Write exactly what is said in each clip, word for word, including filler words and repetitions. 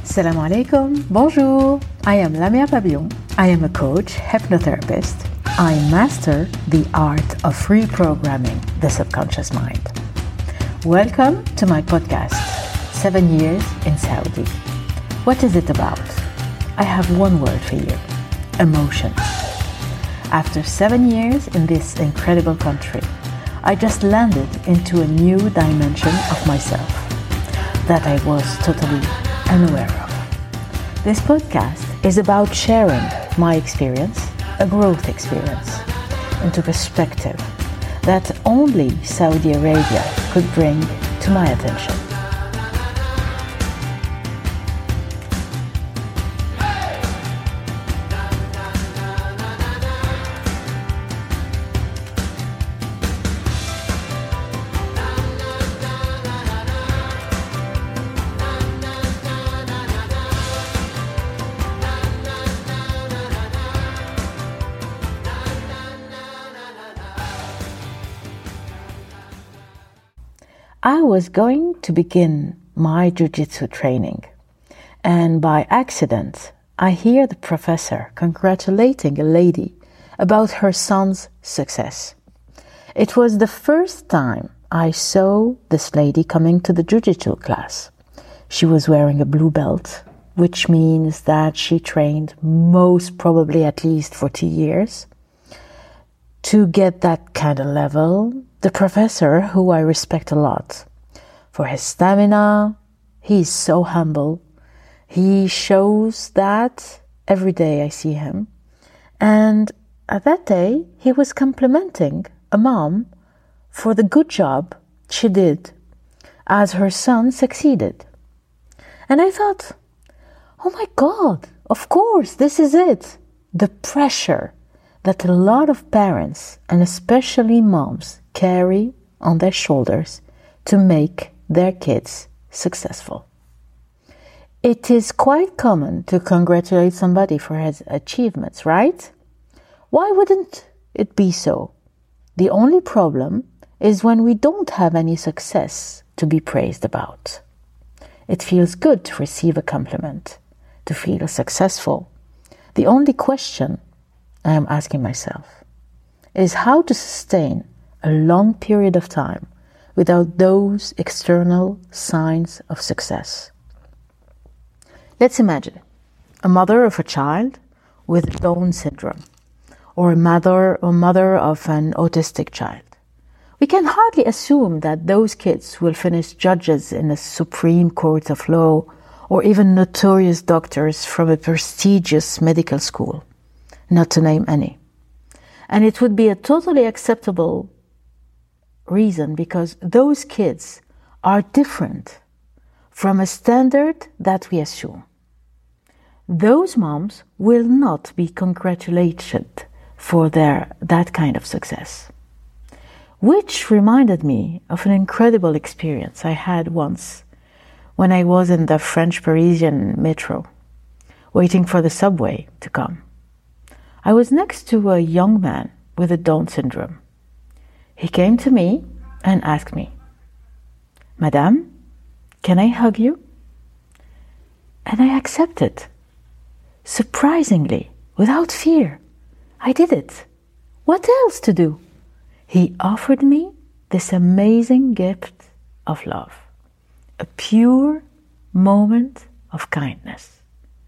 Assalamu alaikum, bonjour. I am Lamia Pavillon. I am a coach, hypnotherapist. I master the art of reprogramming the subconscious mind. Welcome to my podcast, Seven Years in Saudi. What is it about? I have one word for you, emotions. After seven years in this incredible country, I just landed into a new dimension of myself that I was totally unaware of. This podcast is about sharing my experience, a growth experience, into perspective that only Saudi Arabia could bring to my attention. I was going to begin my jiu-jitsu training, and by accident, I hear the professor congratulating a lady about her son's success. It was the first time I saw this lady coming to the jiu-jitsu class. She was wearing a blue belt, which means that she trained most probably at least for two years. To get that kind of level, the professor, who I respect a lot for his stamina, he is so humble. He shows that every day I see him. And at that day, he was complimenting a mom for the good job she did as her son succeeded. And I thought, oh my God, of course, this is it. The pressure that a lot of parents, and especially moms, carry on their shoulders to make their kids successful. It is quite common to congratulate somebody for his achievements, right? Why wouldn't it be so? The only problem is when we don't have any success to be praised about. It feels good to receive a compliment, to feel successful. The only question I am asking myself is how to sustain a long period of time without those external signs of success. Let's imagine a mother of a child with Down syndrome, or a mother or mother of an autistic child. We can hardly assume that those kids will finish judges in a Supreme Court of Law, or even notorious doctors from a prestigious medical school, not to name any. And it would be a totally acceptable reason because those kids are different from a standard that we assume. Those moms will not be congratulated for their that kind of success. Which reminded me of an incredible experience I had once when I was in the French Parisian metro, waiting for the subway to come. I was next to a young man with a Down syndrome. He came to me and asked me, "Madame, can I hug you?" And I accepted. Surprisingly, without fear, I did it. What else to do? He offered me this amazing gift of love, a pure moment of kindness.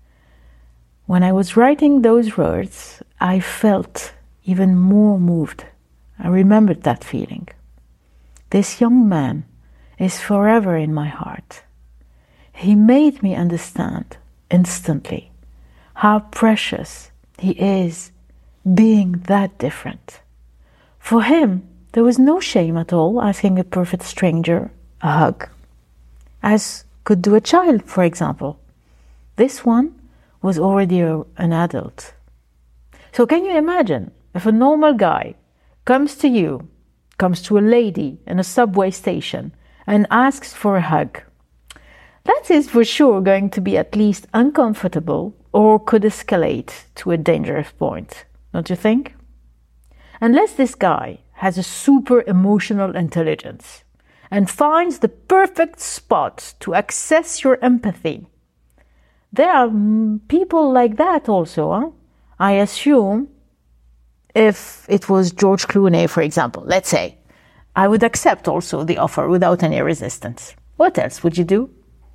When I was writing those words, I felt even more moved. I remembered that feeling. This young man is forever in my heart. He made me understand instantly how precious he is being that different. For him, there was no shame at all asking a perfect stranger a hug, as could do a child, for example. This one was already a, an adult. So can you imagine if a normal guy comes to you, comes to a lady in a subway station and asks for a hug? That is for sure going to be at least uncomfortable or could escalate to a dangerous point, don't you think? Unless this guy has a super emotional intelligence and finds the perfect spot to access your empathy, there are people like that also. Huh? I assume if it was George Clooney, for example, let's say, I would accept also the offer without any resistance. What else would you do?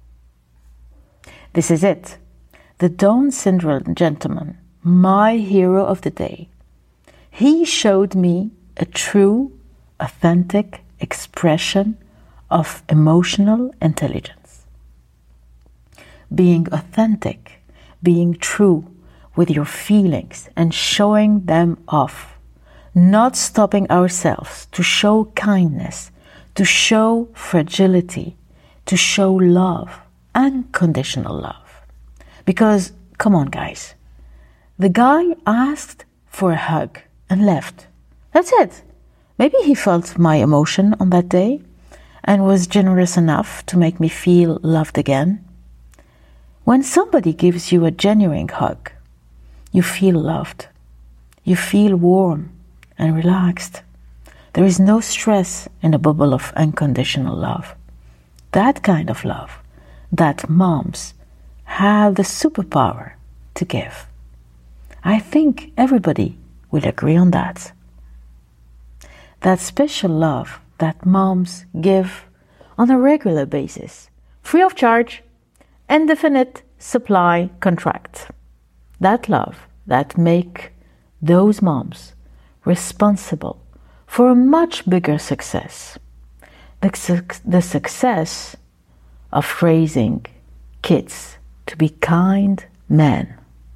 This is it. The Down syndrome gentleman, my hero of the day. He showed me a true, authentic expression of emotional intelligence. Being authentic, being true with your feelings and showing them off. Not stopping ourselves to show kindness, to show fragility, to show love, unconditional love. Because, come on guys, the guy asked for a hug and left. That's it. Maybe he felt my emotion on that day and was generous enough to make me feel loved again. When somebody gives you a genuine hug, you feel loved. You feel warm and relaxed. There is no stress in a bubble of unconditional love. That kind of love that moms have the superpower to give. I think everybody will agree on that. That special love that moms give on a regular basis, free of charge, indefinite supply contract. That love that make those moms responsible for a much bigger success. The, su- the success of raising kids to be kind men.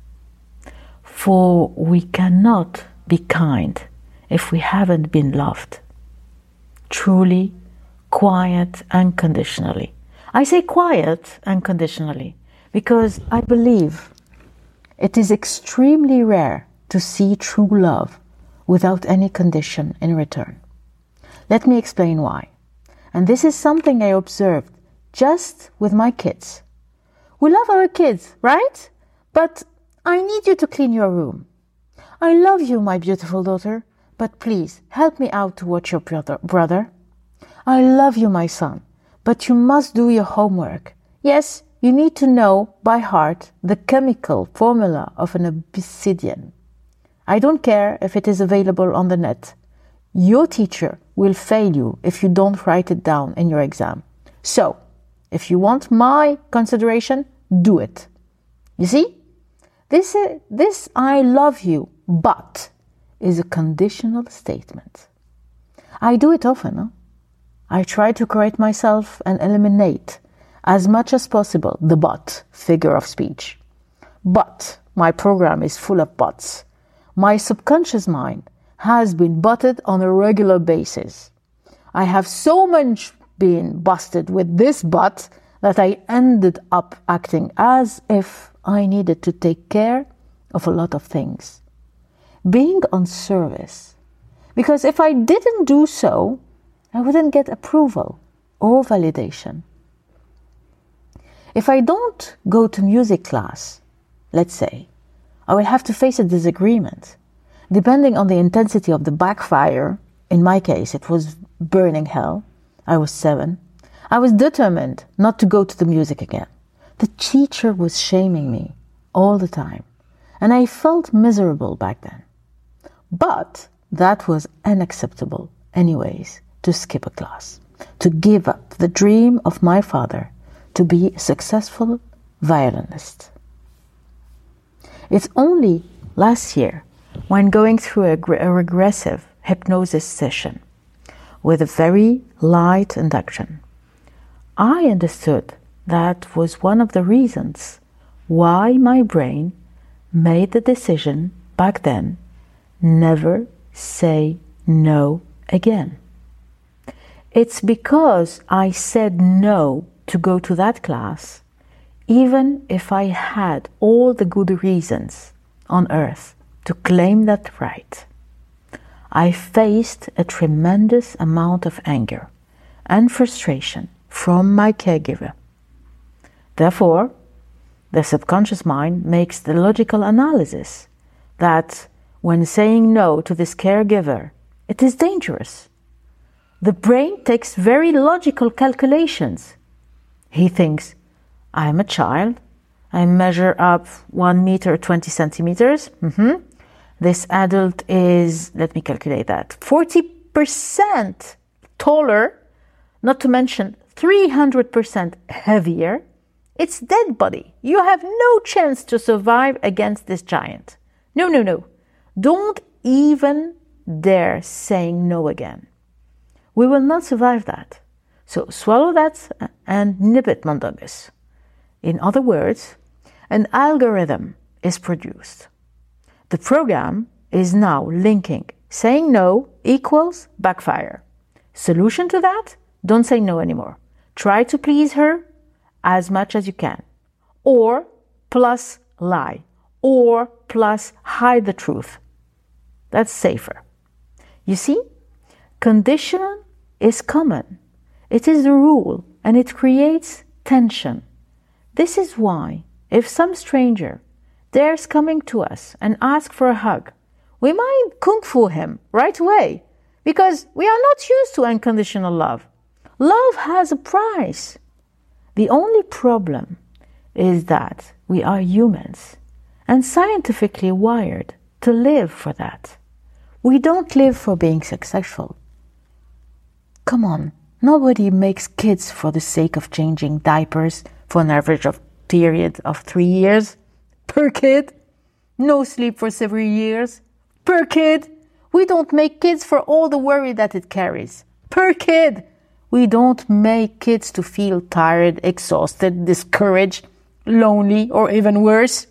For we cannot be kind if we haven't been loved. Truly, quiet, unconditionally. I say quiet unconditionally because I believe it is extremely rare to see true love without any condition in return. Let me explain why. And this is something I observed just with my kids. We love our kids, right? But I need you to clean your room. I love you, my beautiful daughter, but please help me out to watch your brother. brother. I love you, my son, but you must do your homework. Yes, you need to know by heart the chemical formula of an obsidian. I don't care if it is available on the net. Your teacher will fail you if you don't write it down in your exam. So, if you want my consideration, do it. You see? This, uh, this I love you, but is a conditional statement. I do it often. Huh? I try to correct myself and eliminate as much as possible the but figure of speech. But my program is full of buts. My subconscious mind has been butted on a regular basis. I have so much been busted with this but that I ended up acting as if I needed to take care of a lot of things. Being on service. Because if I didn't do so, I wouldn't get approval or validation. If I don't go to music class, let's say, I will have to face a disagreement. Depending on the intensity of the backfire, in my case it was burning hell, I was seven, I was determined not to go to the music again. The teacher was shaming me all the time, and I felt miserable back then. But that was unacceptable anyways, to skip a class, to give up the dream of my father to be a successful violinist. It's only last year, when going through a, a regressive hypnosis session with a very light induction, I understood that was one of the reasons why my brain made the decision back then, never say no again. It's because I said no to go to that class, even if I had all the good reasons on earth to claim that right. I faced a tremendous amount of anger and frustration from my caregiver. Therefore, the subconscious mind makes the logical analysis that when saying no to this caregiver, it is dangerous. The brain takes very logical calculations. He thinks, I am a child, I measure up one meter, twenty centimeters. Mm-hmm. This adult is, let me calculate that, forty percent taller, not to mention three hundred percent heavier. It's dead body. You have no chance to survive against this giant. No, no, no. Don't even dare saying no again. We will not survive that. So swallow that and nip it, Mundungus. In other words, an algorithm is produced. The program is now linking saying no equals backfire. Solution to that? Don't say no anymore. Try to please her as much as you can. Or plus lie. Or plus hide the truth. That's safer. You see, conditional is common. It is the rule and it creates tension. This is why if some stranger dares coming to us and ask for a hug, we might kung fu him right away because we are not used to unconditional love. Love has a price. The only problem is that we are humans and scientifically wired to live for that. We don't live for being successful. Come on, nobody makes kids for the sake of changing diapers for an average of period of three years per kid. No sleep for several years per kid. We don't make kids for all the worry that it carries per kid. We don't make kids to feel tired, exhausted, discouraged, lonely, or even worse.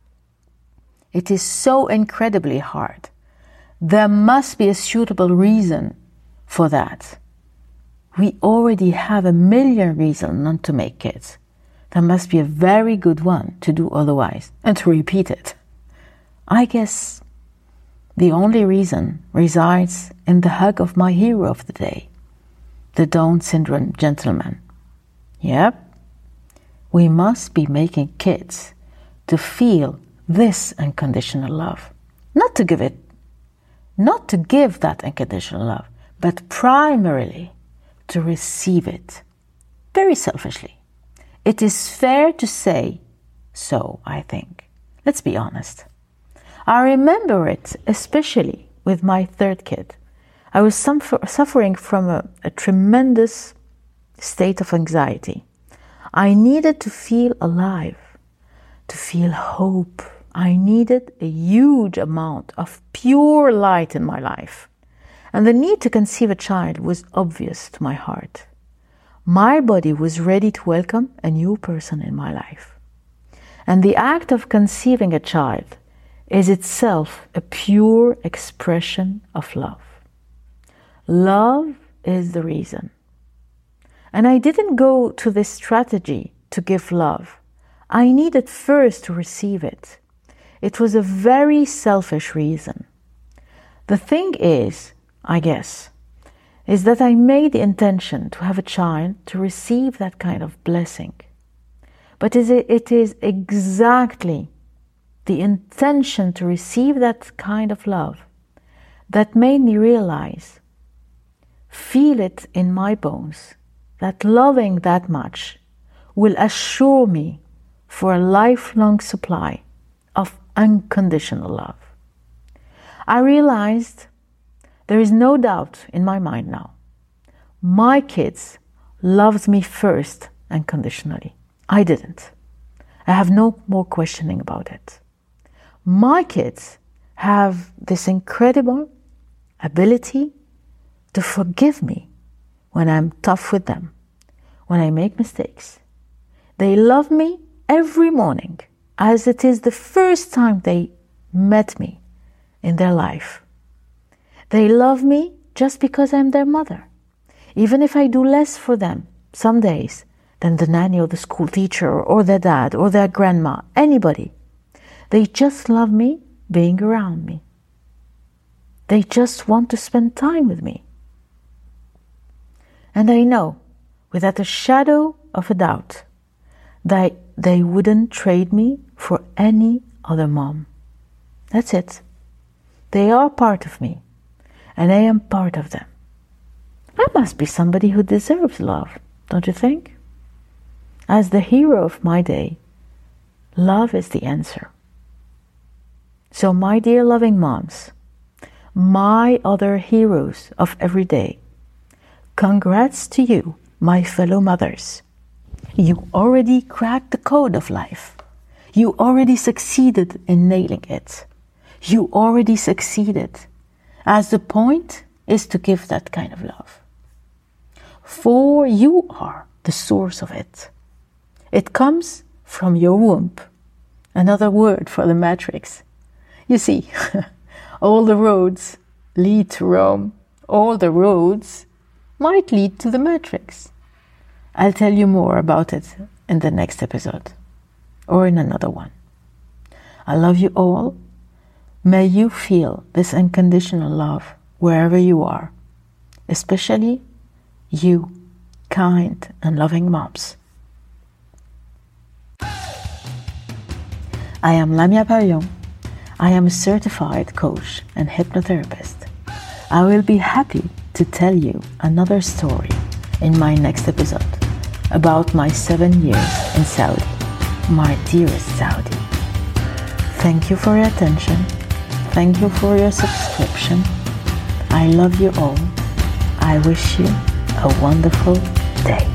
It is so incredibly hard. There must be a suitable reason for that. We already have a million reasons not to make kids. There must be a very good one to do otherwise and to repeat it. I guess the only reason resides in the hug of my hero of the day, the Down syndrome gentleman. Yep, we must be making kids to feel this unconditional love. Not to give it, not to give that unconditional love, but primarily to receive it. Very selfishly. It is fair to say so, I think. Let's be honest. I remember it especially with my third kid. I was suffer- suffering from a, a tremendous state of anxiety. I needed to feel alive, to feel hope. I needed a huge amount of pure light in my life. And the need to conceive a child was obvious to my heart. My body was ready to welcome a new person in my life. And the act of conceiving a child is itself a pure expression of love. Love is the reason. And I didn't go to this strategy to give love. I needed first to receive it. It was a very selfish reason. The thing is, I guess, is that I made the intention to have a child to receive that kind of blessing. But it is exactly the intention to receive that kind of love that made me realize, feel it in my bones, that loving that much will assure me for a lifelong supply of unconditional love. I realized there is no doubt in my mind now. My kids loved me first unconditionally. I didn't. I have no more questioning about it. My kids have this incredible ability to forgive me when I'm tough with them, when I make mistakes. They love me every morning as it is the first time they met me in their life. They love me just because I'm their mother. Even if I do less for them some days than the nanny or the school teacher or their dad or their grandma, anybody. They just love me being around me. They just want to spend time with me. And I know, without a shadow of a doubt, that they wouldn't trade me for any other mom. That's it. They are part of me, and I am part of them. I must be somebody who deserves love, don't you think? As the hero of my day, Love is the answer. So, my dear loving moms, my other heroes of every day, congrats to you, my fellow mothers. You already cracked the code of life. You already succeeded in nailing it. You already succeeded, as the point is to give that kind of love. For you are the source of it. It comes from your womb. Another word for the matrix. You see, all the roads lead to Rome. All the roads might lead to the matrix. I'll tell you more about it in the next episode or in another one. I love you all. May you feel this unconditional love wherever you are, especially you, kind and loving moms. I am Lamia Pavillon. I am a certified coach and hypnotherapist. I will be happy to tell you another story in my next episode about my seven years in Saudi, my dearest Saudi. Thank you for your attention. Thank you for your subscription. I love you all. I wish you a wonderful day.